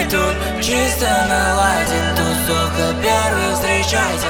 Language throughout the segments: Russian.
тут чисто на лайте, тусовка первых встречайте.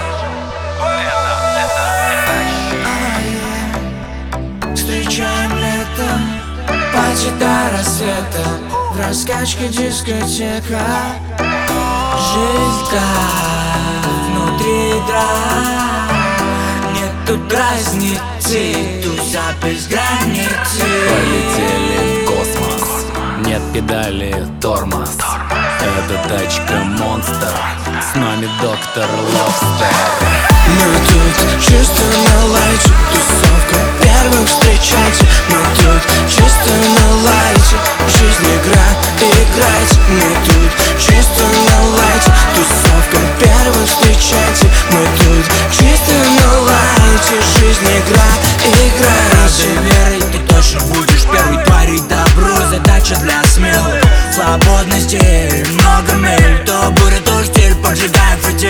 Встречаем летом, пати до рассвета, в раскачке дискотека. Жизнь как внутри драк, нет тут разницы, туся без границы. Полетели в космос, нет педали, тормоз. Это тачка монстр, с нами доктор Лобстер. Мы тут чисто на лайте, тусовка первых встречайте. Мы тут чисто на лайте, жизнь игра, играйте. Мы тут чисто на лайте, тусовка первых встречайте. Мы тут чисто на лайте, жизнь игра, играйте. Верой ты точно будешь первый творить добро, задача для смелых. Свободности много миль, то буря, то штиль, поджигаем фитиль.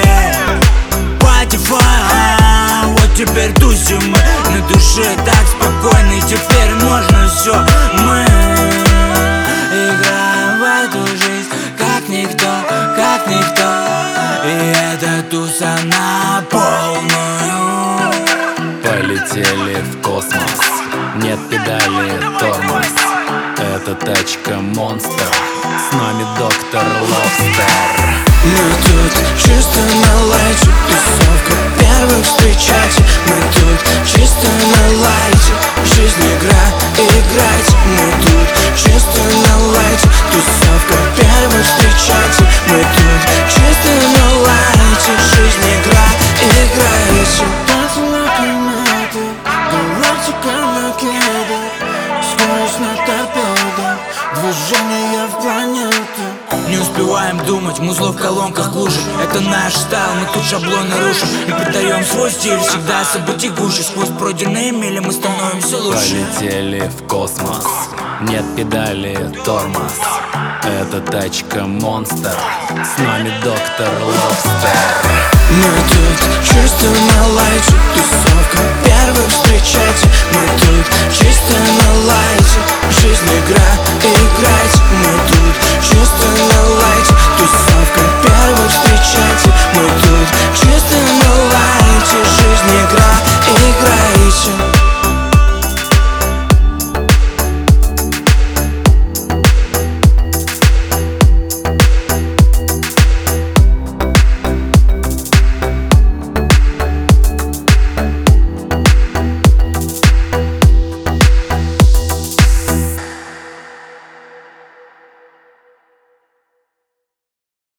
Вот теперь тусим мы, на душе так спокойно, и теперь можно все. Мы играем в эту жизнь, как никто, как никто. И это туса на полную. Полетели в космос, нет педали, тормоз. Это тачка монстр, с нами доктор Лобстер. Мы тут чисто на лайте, тусовка первых встречайте. Мы тут чисто на лайте, жизнь игра, играйте. Мы тут чисто на лайте, тусовка первых встречайте. Мы тут чисто на лайте, жизнь игра, играйте. Танцы на планете, галактика на кеде, скорость на торпедо, движение в планету. Не успеваем думать, музло в колонках глушит. Это наш стайл, мы тут шаблоны рушим и придаем свой стиль, всегда событий гуще. Сквозь пройденные мили мы становимся лучше. Полетели в космос, нет педали, тормоз. Это тачка монстр, с нами доктор Лобстер. Мы тут чисто на лайте, тусовка первых встречайте. Мы тут чисто на лайте, жизнь игра, играйте. Мы тут чисто на лайте.